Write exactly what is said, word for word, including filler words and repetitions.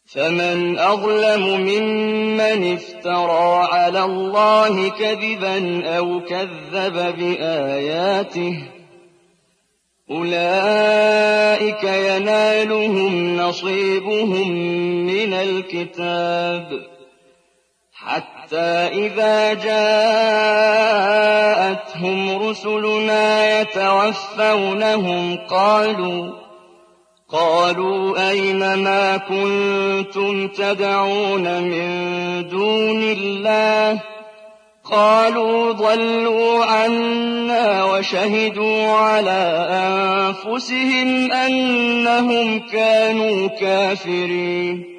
فمن أظلم ممن افترى على الله كذبا أو كذب بآياته أولئك ينالهم نصيبهم من الكتاب حتى إذا جاءتهم رسلنا يتوفونهم قالوا قالوا أين ما كنتم تدعون من دون الله قالوا ضلوا عنا وشهدوا على أنفسهم أنهم كانوا كافرين